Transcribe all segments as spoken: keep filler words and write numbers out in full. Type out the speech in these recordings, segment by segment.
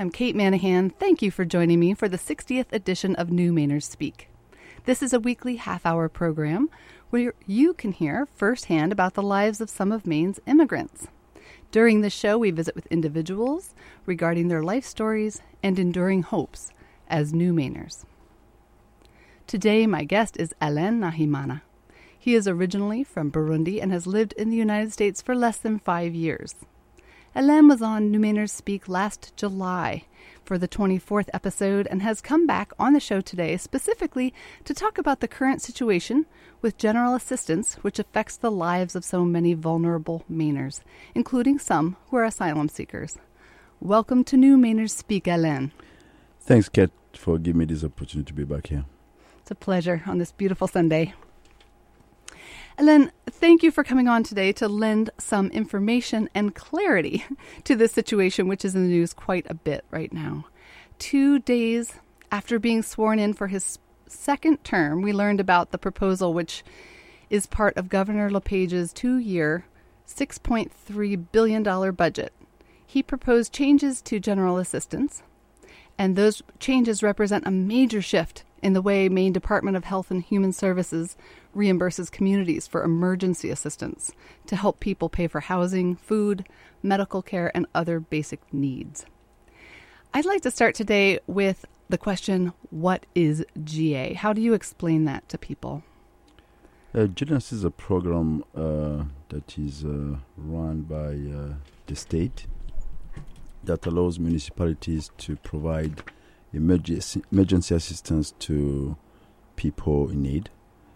I'm Kate Manahan. Thank you for joining me for the sixtieth edition of New Mainers Speak. This is a weekly half-hour program where you can hear firsthand about the lives of some of Maine's immigrants. During this show, we visit with individuals regarding their life stories and enduring hopes as New Mainers. Today, my guest is Alain Nahimana. He is originally from Burundi and has lived in the United States for less than five years. Alain was on New Mainers Speak last July for the twenty-fourth episode and has come back on the show today specifically to talk about the current situation with general assistance, which affects the lives of so many vulnerable Mainers, including some who are asylum seekers. Welcome to New Mainers Speak, Alain. Thanks, Kate, for giving me this opportunity to be back here. It's a pleasure on this beautiful Sunday. Alain, thank you for coming on today to lend some information and clarity to this situation, which is in the news quite a bit right now. Two days after being sworn in for his second term, we learned about the proposal, which is part of Governor LePage's two-year, six point three billion dollars budget. He proposed changes to general assistance, and those changes represent a major shift in the way Maine Department of Health and Human Services reimburses communities for emergency assistance to help people pay for housing, food, medical care, and other basic needs. I'd like to start today with the question, what is G A? How do you explain that to people? Uh, General Assistance is a program uh, that is uh, run by uh, the state that allows municipalities to provide emergency, emergency assistance to people in need.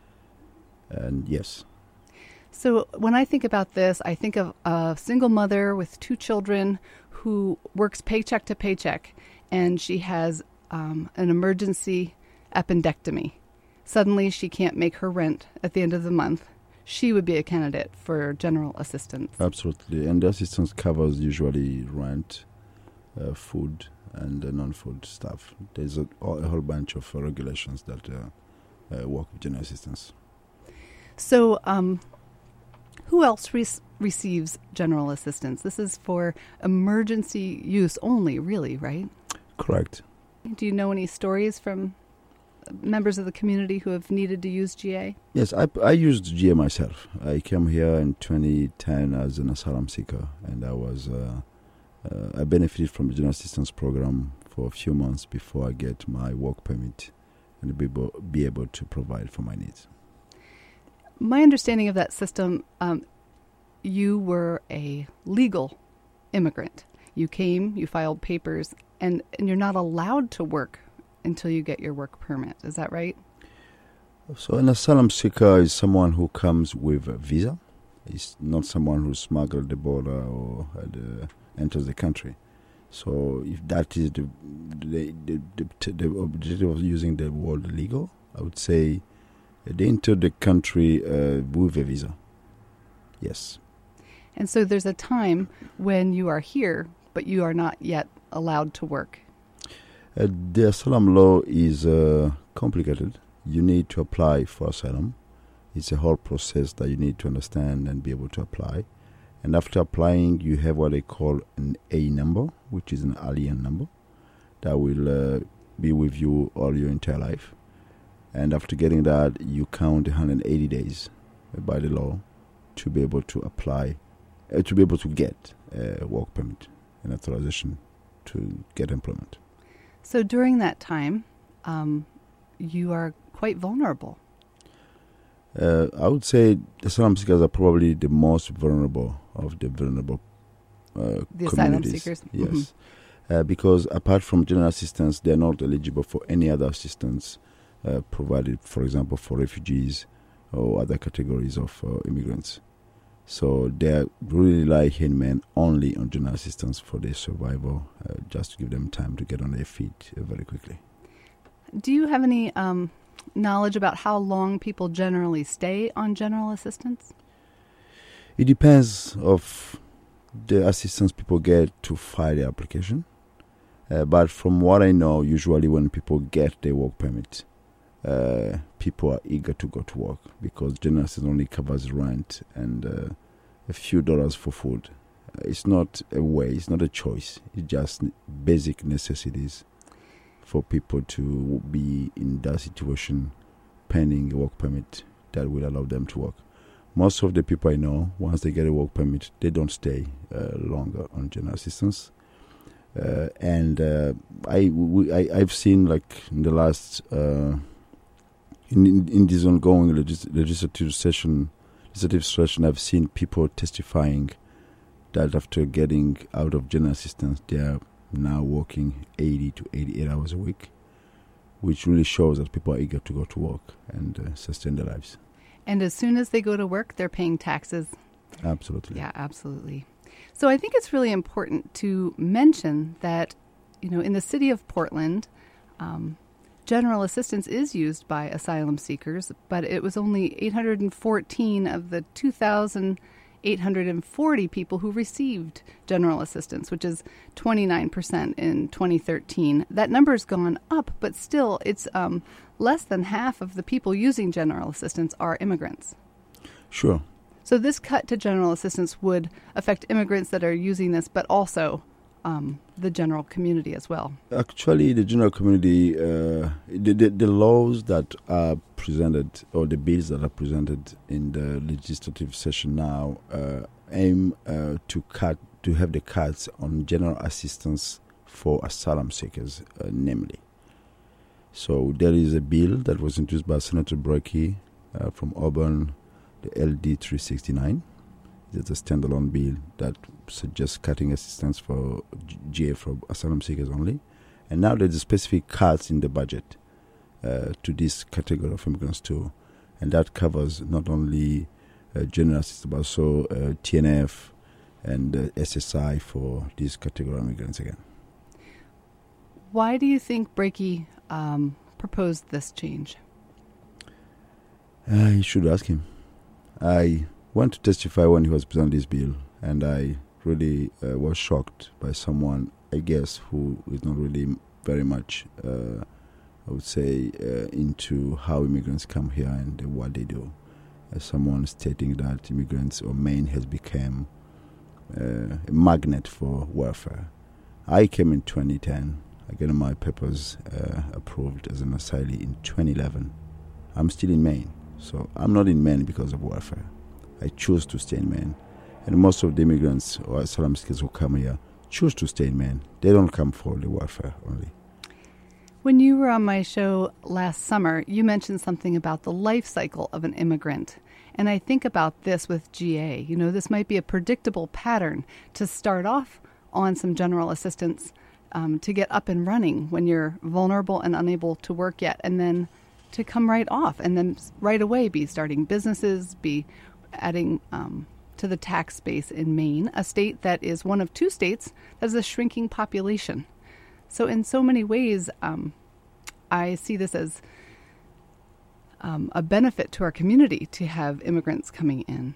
And yes. So when I think about this, I think of a single mother with two children who works paycheck to paycheck, and she has um, an emergency appendectomy. Suddenly she can't make her rent at the end of the month. She would be a candidate for general assistance. Absolutely. And the assistance covers usually rent, uh, food, and uh, non-food stuff. There's a, a whole bunch of uh, regulations that uh, uh, work with general assistance. So um, who else re- receives general assistance? This is for emergency use only, really, right? Correct. Do you know any stories from members of the community who have needed to use G A? Yes, I, I used G A myself. I came here in twenty ten as an asylum seeker, and I was uh, uh, I benefited from the general assistance program for a few months before I get my work permit and be able, be able to provide for my needs. My understanding of that system, um, you were a legal immigrant. You came, you filed papers, and, and you're not allowed to work until you get your work permit. Is that right? So an asylum seeker is someone who comes with a visa. It's not someone who smuggled the border or uh, enters the country. So if that is the the, the, the, the objective of using the word legal, I would say they enter the country uh, with a visa. Yes. And so there's a time when you are here, but you are not yet allowed to work. Uh, the asylum law is uh, complicated. You need to apply for asylum. It's a whole process that you need to understand and be able to apply. And after applying, you have what they call an A number, which is an alien number, that will uh, be with you all your entire life. And after getting that, you count one hundred eighty days by the law to be able to apply, uh, to be able to get a work permit and authorization to get employment. So during that time, um, you are quite vulnerable. Uh, I would say asylum seekers are probably the most vulnerable of the vulnerable uh, the communities. asylum seekers? Yes. Mm-hmm. Uh, because apart from general assistance, they are not eligible for any other assistance uh, provided, for example, for refugees or other categories of uh, immigrants. So they really rely men only on general assistance for their survival, uh, just to give them time to get on their feet uh, very quickly. Do you have any um, knowledge about how long people generally stay on general assistance? It depends of the assistance people get to file the application. Uh, but from what I know, usually when people get their work permit, uh, people are eager to go to work because general assistance only covers rent and uh, a few dollars for food. It's not a way, it's not a choice. It's just basic necessities for people to be in that situation pending a work permit that will allow them to work. Most of the people I know, once they get a work permit, they don't stay uh, longer on general assistance. Uh, and uh, I, we, I, I've seen, like, in the last, uh, in, in, in this ongoing legis- legislative session, legislative session, I've seen people testifying that after getting out of general assistance, they are now working eighty to eighty-eight hours a week, which really shows that people are eager to go to work and uh, sustain their lives. And as soon as they go to work, they're paying taxes. Absolutely. Yeah, absolutely. So I think it's really important to mention that, you know, in the city of Portland, um, general assistance is used by asylum seekers, but it was only eight hundred fourteen of the two thousand eight hundred forty people who received general assistance, which is twenty-nine percent in twenty thirteen. That number's gone up, but still it's um, less than half of the people using general assistance are immigrants. Sure. So this cut to general assistance would affect immigrants that are using this, but also um, the general community as well. Actually, the general community, uh, the, the, the laws that are presented, or the bills that are presented in the legislative session now, uh, aim uh, to cut, to have the cuts on general assistance for asylum seekers, uh, namely. So there is a bill that was introduced by Senator Brekke uh, from Auburn, the L D three sixty-nine. It's a standalone bill that suggests cutting assistance for G A for asylum seekers only. And now there's a specific cuts in the budget uh, to this category of immigrants too. And that covers not only uh, general assistance, but also uh, T N F and uh, S S I for this category of immigrants again. Why do you think Brekke um, proposed this change? Uh, you should ask him. I went to testify when he was presenting this bill, and I really uh, was shocked by someone, I guess, who is not really very much, uh, I would say, uh, into how immigrants come here and what they do. As someone stating that immigrants or Maine has become uh, a magnet for welfare. I came in twenty ten. I got my papers uh, approved as an asylee in twenty eleven. I'm still in Maine. So I'm not in Maine because of welfare. I choose to stay in Maine. And most of the immigrants or asylum seekers who come here choose to stay in Maine. They don't come for the welfare only. When you were on my show last summer, you mentioned something about the life cycle of an immigrant. And I think about this with G A. You know, this might be a predictable pattern to start off on some general assistance um, to get up and running when you're vulnerable and unable to work yet, and then to come right off and then right away be starting businesses, be adding um, to the tax base in Maine, a state that is one of two states that has a shrinking population. So in so many ways, um, I see this as um, a benefit to our community to have immigrants coming in.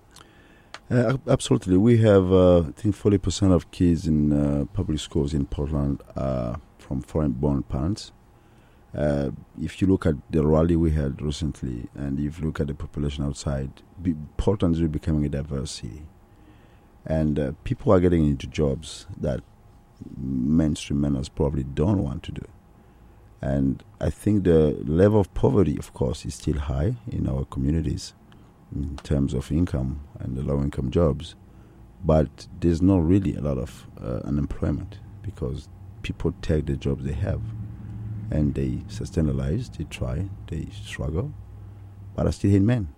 Uh, absolutely. We have, uh, I think, forty percent of kids in uh, public schools in Portland are from foreign-born parents. Uh, if you look at the rally we had recently, and if you look at the population outside, be, Portland is becoming a diverse city. And uh, people are getting into jobs that mainstream manners probably don't want to do. And I think the level of poverty, of course, is still high in our communities in terms of income and the low-income jobs. But there's not really a lot of uh, unemployment because people take the jobs they have. And they sustain their lives, they try, they struggle, but are still in Maine.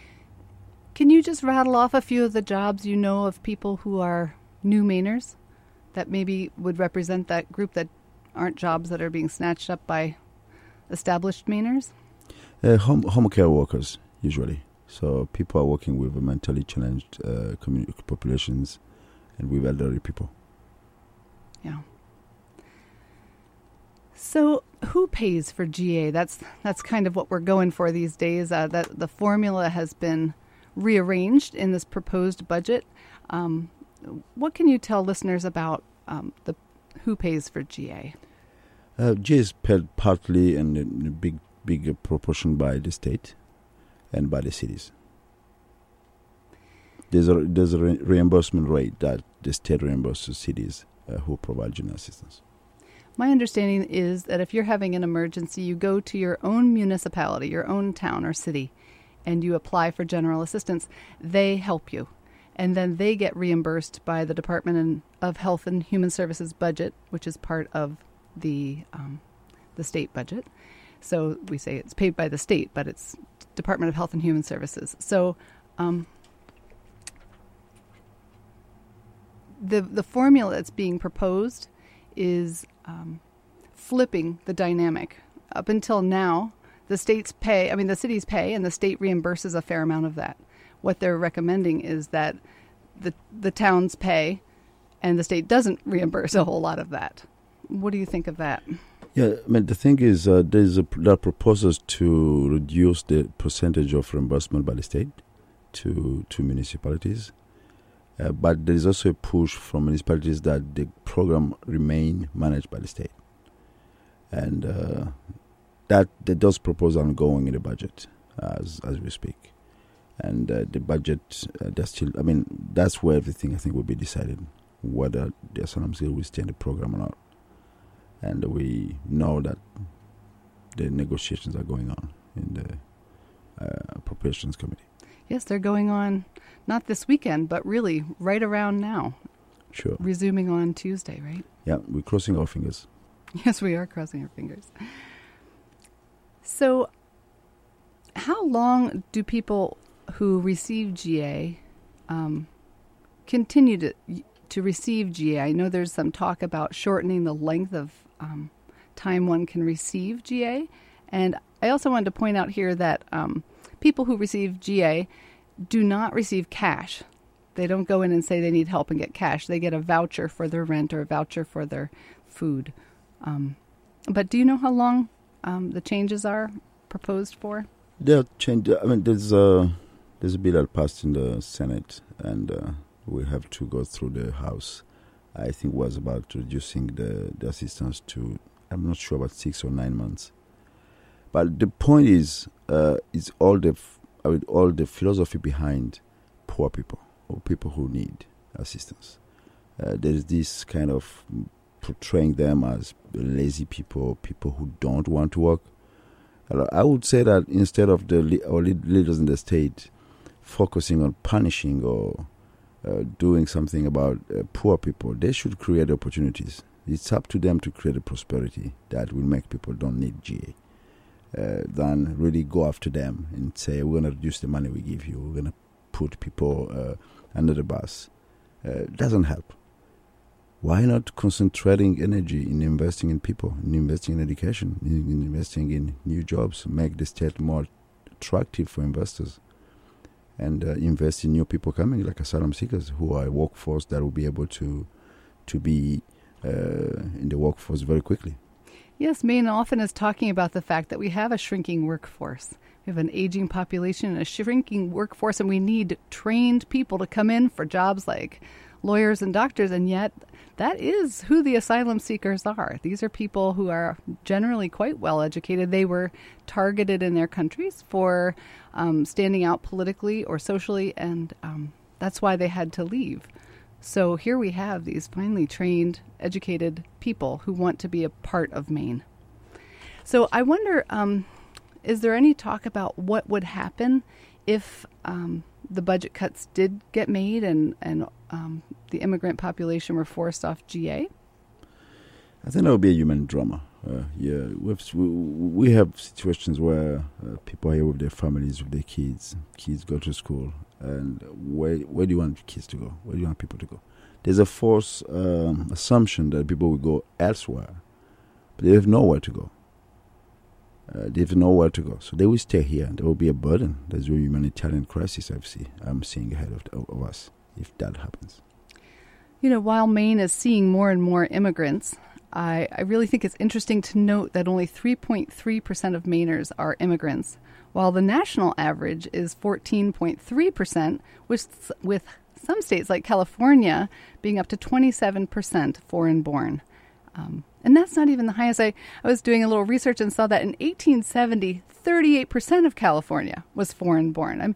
Can you just rattle off a few of the jobs you know of people who are new Mainers that maybe would represent that group that aren't jobs that are being snatched up by established Mainers? Uh, home, home care workers, usually. So people are working with mentally challenged uh, community populations and with elderly people. Yeah. So who pays for G A? That's that's kind of what we're going for these days. Uh, that the formula has been rearranged in this proposed budget. Um, what can you tell listeners about um, the who pays for G A? Uh, G A is paid partly and in a big big proportion by the state and by the cities. there's a there's a re- reimbursement rate that the state reimburses cities uh, who provide general assistance. My understanding is that if you're having an emergency, you go to your own municipality, your own town or city, and you apply for general assistance. They help you, and then they get reimbursed by the Department of Health and Human Services budget, which is part of the um, the state budget. So we say it's paid by the state, but it's Department of Health and Human Services. So um, the the formula that's being proposed is um, flipping the dynamic. Up until now, the states pay, I mean, the cities pay, and the state reimburses a fair amount of that. What they're recommending is that the the towns pay, and the state doesn't reimburse a whole lot of that. What do you think of that? Yeah, I mean, the thing is, uh, there's a, there are proposals to reduce the percentage of reimbursement by the state to to municipalities. Uh, but there is also a push from municipalities that the program remain managed by the state. And uh, that, that those proposals are ongoing in the budget as as we speak. And uh, the budget, uh, that's still, I mean, that's where everything, I think, will be decided, whether the asylum seeker will stay in the program or not. And we know that the negotiations are going on in the uh, Appropriations Committee. Yes, they're going on not this weekend, but really right around now. Sure. Resuming on Tuesday, right? Yeah, we're crossing our fingers. Yes, we are crossing our fingers. So how long do people who receive G A um, continue to to receive G A? I know there's some talk about shortening the length of um, time one can receive G A. And I also wanted to point out here that um, people who receive G A do not receive cash. They don't go in and say they need help and get cash. They get a voucher for their rent or a voucher for their food. Um, but do you know how long um, the changes are proposed for? They'll change. I mean, there's a, there's a bill that passed in the Senate, and uh, we have to go through the House. I think was about reducing the, the assistance to, I'm not sure, about six or nine months. But the point is, uh, is all the I mean, all the philosophy behind poor people or people who need assistance. Uh, there is this kind of portraying them as lazy people, people who don't want to work. I would say that instead of the our leaders in the state focusing on punishing or uh, doing something about uh, poor people, they should create opportunities. It's up to them to create a prosperity that will make people don't need G A. Uh, than really go after them and say, we're going to reduce the money we give you, we're going to put people uh, under the bus. Uh, doesn't help. Why not concentrating energy in investing in people, in investing in education, in, in investing in new jobs, make the state more attractive for investors, and uh, invest in new people coming, like asylum seekers, who are a workforce that will be able to to be uh, in the workforce very quickly. Yes, Maine often is talking about the fact that we have a shrinking workforce. We have an aging population and a shrinking workforce, and we need trained people to come in for jobs like lawyers and doctors, and yet that is who the asylum seekers are. These are people who are generally quite well educated. They were targeted in their countries for um, standing out politically or socially, and um, that's why they had to leave. So here we have these finely trained, educated people who want to be a part of Maine. So I wonder, um, is there any talk about what would happen if um, the budget cuts did get made and, and um, the immigrant population were forced off G A? I think that would be a human drama. Uh, yeah, we've, we we have situations where uh, people are here with their families, with their kids. Kids go to school, and where where do you want kids to go? Where do you want people to go? There's a false um, assumption that people will go elsewhere, but they have nowhere to go. Uh, they have nowhere to go, so they will stay here. There will be a burden. There's a humanitarian crisis I've see, I'm seeing ahead of, of us if that happens. You know, while Maine is seeing more and more immigrants, I, I really think it's interesting to note that only three point three percent of Mainers are immigrants, while the national average is fourteen point three percent, with, with some states like California being up to twenty-seven percent foreign-born. Um, and that's not even the highest. I, I was doing a little research and saw that in eighteen seventy, thirty-eight percent of California was foreign-born. I'm,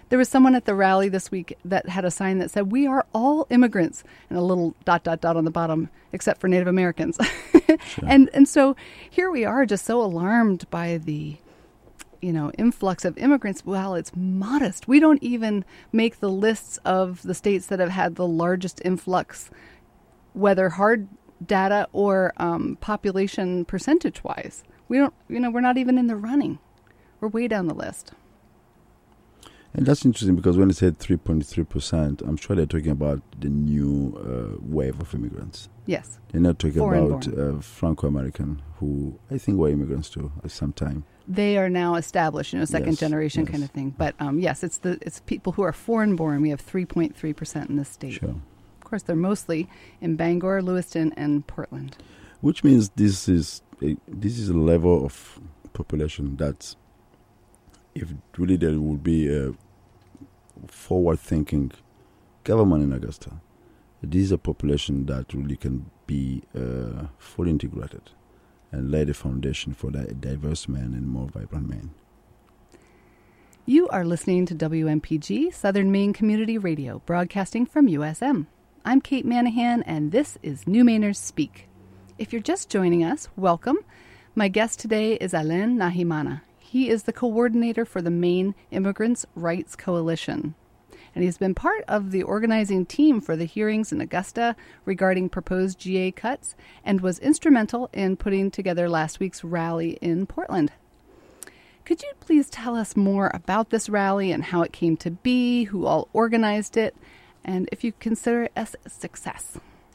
There was someone at the rally this week that had a sign that said, "We are all immigrants," and a little dot, dot, dot on the bottom, except for Native Americans. Sure. And and so here we are just so alarmed by the, you know, influx of immigrants. Well, it's modest. We don't even make the lists of the states that have had the largest influx, whether hard data or um, population percentage-wise. We don't, you know, we're not even in the running. We're way down the list. And that's interesting because when they said three point three percent, I'm sure they're talking about the new uh, wave of immigrants. Yes. They're not talking Foreign about uh, Franco-American who I think were immigrants too at some time. They are now established, you know, second yes, generation yes. kind of thing. But um, yes, it's the it's people who are foreign-born. We have three point three percent in this state. Sure. Of course, they're mostly in Bangor, Lewiston, and Portland. Which means this is a, this is a level of population that, if really there would be a forward-thinking government in Augusta, this is a population that really can be uh, fully integrated and lay the foundation for that diverse man and more vibrant man. You are listening to W M P G, Southern Maine Community Radio, broadcasting from U S M. I'm Kate Manahan, and this is New Mainers Speak. If you're just joining us, welcome. My guest today is Alain Nahimana. He is the coordinator for the Maine Immigrants' Rights Coalition, and he's been part of the organizing team for the hearings in Augusta regarding proposed G A cuts and was instrumental in putting together last week's rally in Portland. Could you please tell us more about this rally and how it came to be, who all organized it, and if you consider it as a success?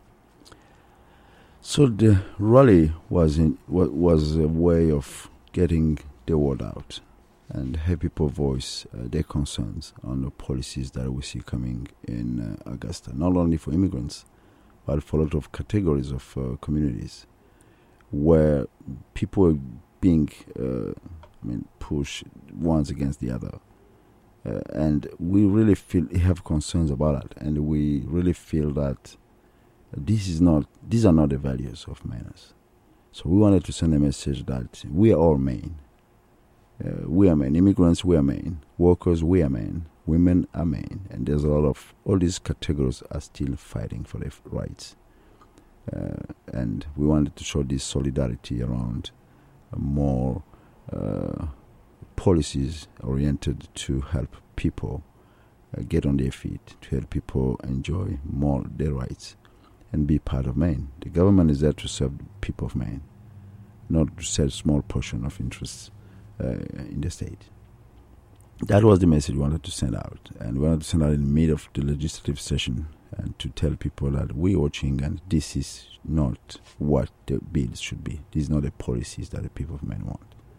So the rally was in, was a way of getting the word out and have people voice uh, their concerns on the policies that we see coming in uh, Augusta, not only for immigrants, but for a lot of categories of uh, communities where people are being uh, I mean, pushed ones against the other. Uh, and we really feel have concerns about that, and we really feel that this is not; these are not the values of Mainers. So we wanted to send a message that we are all Maine. Uh, we are Maine. Immigrants, we are Maine. Workers, we are Maine. Women are Maine. And there's a lot of all these categories are still fighting for their rights. Uh, and we wanted to show this solidarity around uh, more. Uh, policies oriented to help people uh, get on their feet, to help people enjoy more their rights and be part of Maine. The government is there to serve the people of Maine, not to sell a small portion of interests uh, in the state. That was the message we wanted to send out, and we wanted to send out in the middle of the legislative session and to tell people that we're watching and this is not what the bills should be. These are not the policies that the people of Maine want.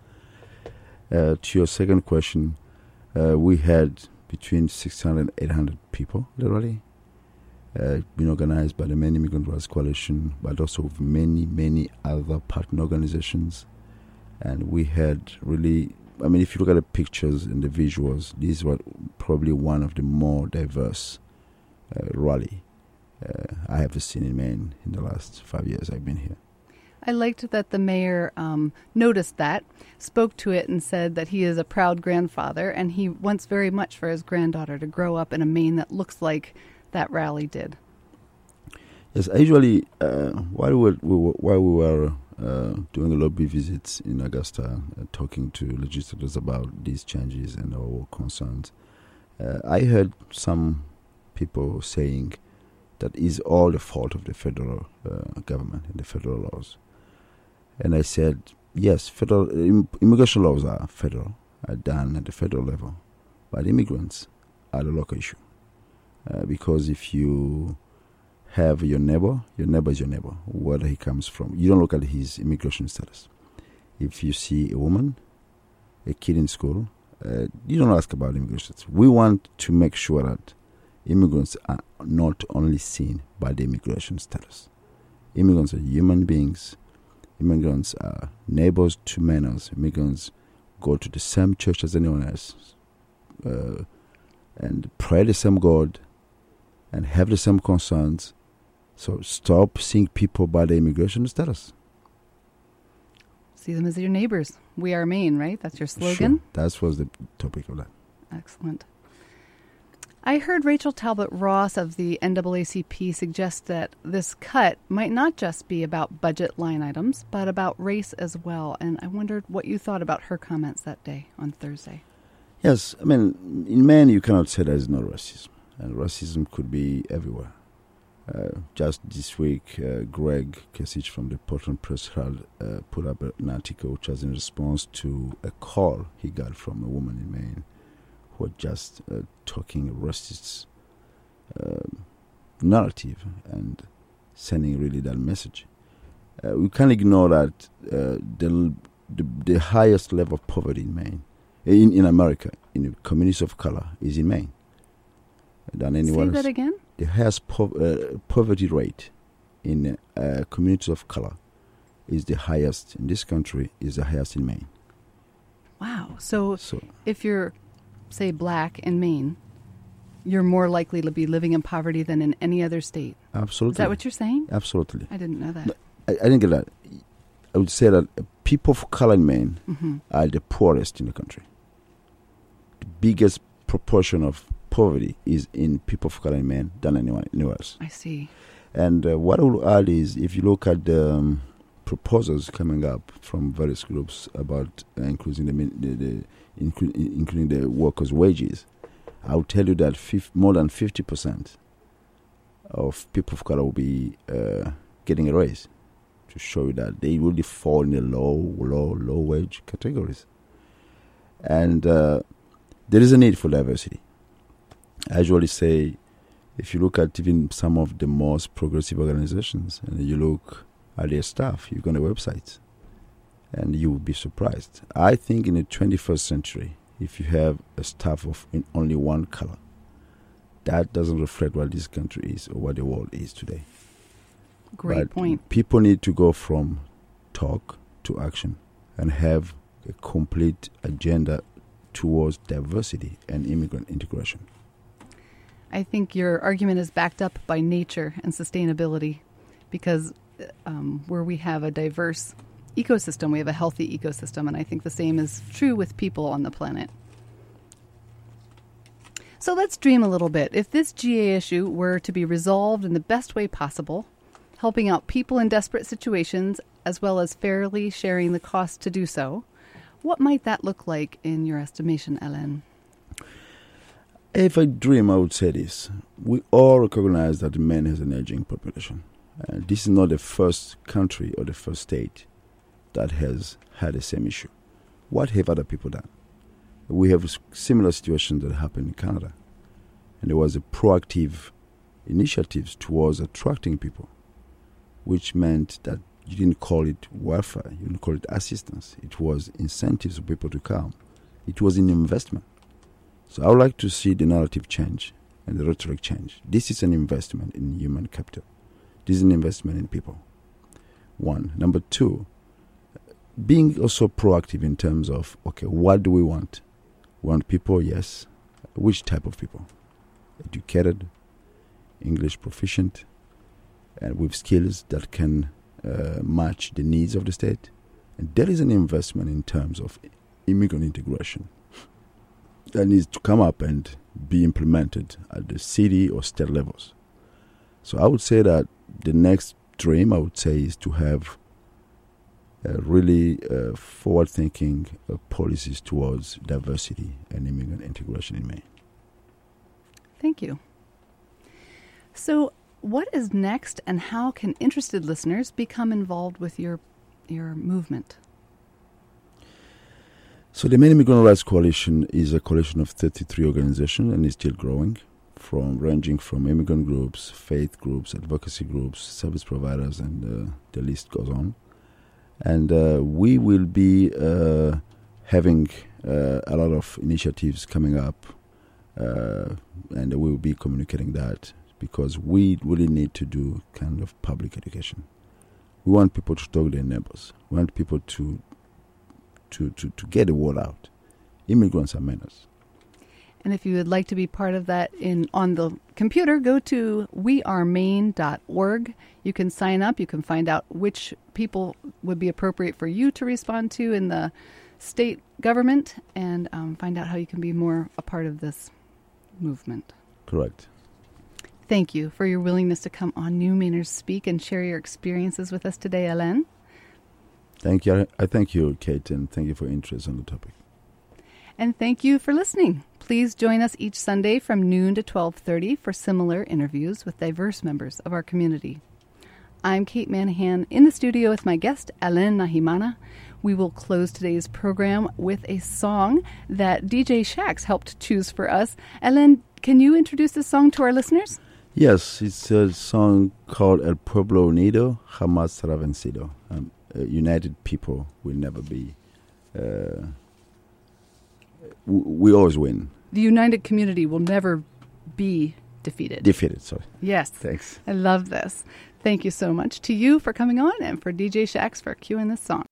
Uh, to your second question, uh, we had between six hundred and eight hundred people, literally, uh, been organized by the Maine Immigrant Rights Coalition, but also with many, many other partner organizations. And we had really, I mean, if you look at the pictures and the visuals, this was probably one of the more diverse uh, rally uh, I have seen in Maine in the last five years I've been here. I liked that the mayor um, noticed that, spoke to it, and said that he is a proud grandfather, and he wants very much for his granddaughter to grow up in a Maine that looks like that rally did. Yes, usually uh, while we were, we were, while we were uh, doing a lobby visits in Augusta, uh, talking to legislators about these changes and our concerns, uh, I heard some people saying that is all the fault of the federal uh, government and the federal laws. And I said, yes, federal Im- immigration laws are federal, are done at the federal level, but immigrants are the local issue. Uh, because if you have your neighbor, your neighbor is your neighbor, whether he comes from. You don't look at his immigration status. If you see a woman, a kid in school, uh, you don't ask about immigration status. We want to make sure that immigrants are not only seen by the immigration status. Immigrants are human beings. Immigrants are neighbors to Mainers. Immigrants go to the same church as anyone else uh, and pray the same God and have the same concerns. So stop seeing people by the immigration status. See them as your neighbors. We are Maine, right? That's your slogan? Sure. That was the topic of that. Excellent. I heard Rachel Talbot Ross of the N double A C P suggest that this cut might not just be about budget line items, but about race as well. And I wondered what you thought about her comments that day on Thursday. Yes, I mean, in Maine, you cannot say there is no racism. And racism could be everywhere. Uh, just this week, uh, Greg Kasich from the Portland Press Herald uh, put up an article which was in response to a call he got from a woman in Maine who was just uh, talking racist uh, narrative and sending really that message. Uh, we can't ignore that uh, the, the the highest level of poverty in Maine, in, in America, in the communities of color, is in Maine. Than anywhere Say that else. again? The highest po- uh, poverty rate in uh, communities of color is the highest in this country, is the highest in Maine. Wow. So, So if you're, say, black in Maine, you're more likely to be living in poverty than in any other state. absolutely. Is that what you're saying? Absolutely. I didn't know that. No, I, I didn't get that. I would say that people of color in Maine Mm-hmm. are the poorest in the country. The biggest proportion of poverty is in people of color in Maine than anyone anywhere else. I see. And uh, what I will add is, if you look at the um, proposals coming up from various groups about uh, including the, min- the, the inclu- including the workers' wages, I will tell you that fif- more than fifty percent of people of color will be uh, getting a raise, to show you that they really fall in the low, low, low wage categories. And uh, there is a need for diversity. I usually say, if you look at even some of the most progressive organizations and you look at their staff, you go on their websites, and you will be surprised. I think in the twenty-first century, if you have a staff of in only one color, that doesn't reflect what this country is or what the world is today. Great But point. people need to go from talk to action and have a complete agenda towards diversity and immigrant integration. I think your argument is backed up by nature and sustainability, because um, where we have a diverse ecosystem, we have a healthy ecosystem, and I think the same is true with people on the planet. So let's dream a little bit. If this G A issue were to be resolved in the best way possible, helping out people in desperate situations, as well as fairly sharing the cost to do so, what might that look like in your estimation, Ellen? If I dream, I would say this. We all recognize that Maine has an aging population. Uh, this is not the first country or the first state that has had the same issue. What have other people done? We have s- similar situations that happened in Canada. And there was a proactive initiatives towards attracting people, which meant that you didn't call it welfare, you didn't call it assistance. It was incentives for people to come. It was an investment. So I would like to see the narrative change and the rhetoric change. This is an investment in human capital. This is an investment in people. One. Number two, being also proactive in terms of, okay, what do we want? We want people, yes. Which type of people? Educated, English proficient, and with skills that can uh, match the needs of the state. And there is an investment in terms of immigrant integration that needs to come up and be implemented at the city or state levels. So I would say that the next dream, I would say, is to have uh, really uh, forward-thinking uh, policies towards diversity and immigrant integration in Maine. Thank you. So what is next, and how can interested listeners become involved with your your movement? So the Maine Immigrant Rights Coalition is a coalition of thirty-three organizations and is still growing, from ranging from immigrant groups, faith groups, advocacy groups, service providers, and uh, the list goes on. And uh, we will be uh, having uh, a lot of initiatives coming up, uh, and we will be communicating that, because we really need to do kind of public education. We want people to talk to their neighbors. We want people to To, to, to get the word out. Immigrants are Mainers. And if you would like to be part of that in on the computer, go to we are maine dot org. You can sign up. You can find out which people would be appropriate for you to respond to in the state government, and um, find out how you can be more a part of this movement. Correct. Thank you for your willingness to come on New Mainers Speak and share your experiences with us today, Alain. Thank you. I thank you, Kate, and thank you for your interest on the topic. And thank you for listening. Please join us each Sunday from noon to twelve thirty for similar interviews with diverse members of our community. I'm Kate Manahan in the studio with my guest, Alain Nahimana. We will close today's program with a song that D J Shax helped choose for us. Alain, can you introduce this song to our listeners? Yes, it's a song called El Pueblo Unido Jamás Será Vencido. Um, uh, united people will never be... Uh, w- we always win. The united community will never be defeated. Defeated, sorry. Yes. Thanks. I love this. Thank you so much to you for coming on and for D J Shax for cueing this song.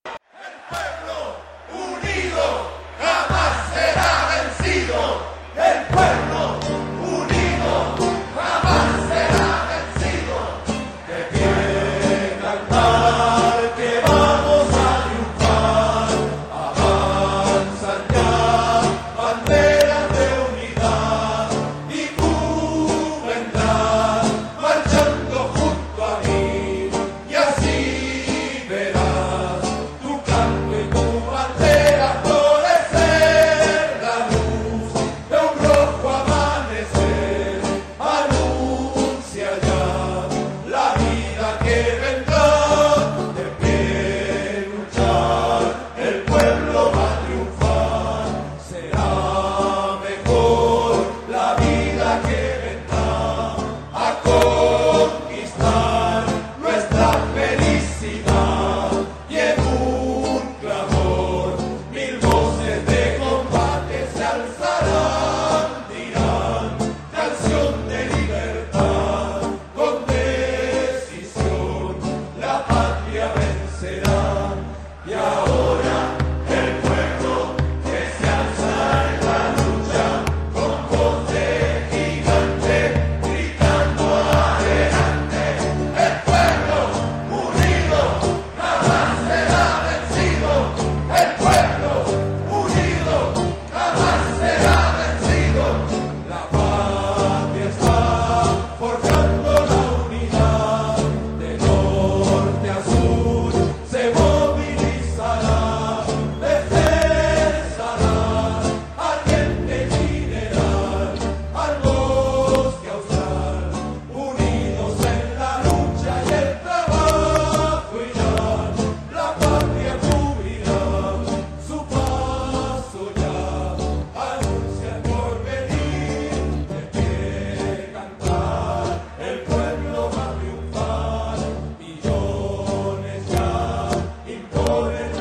Por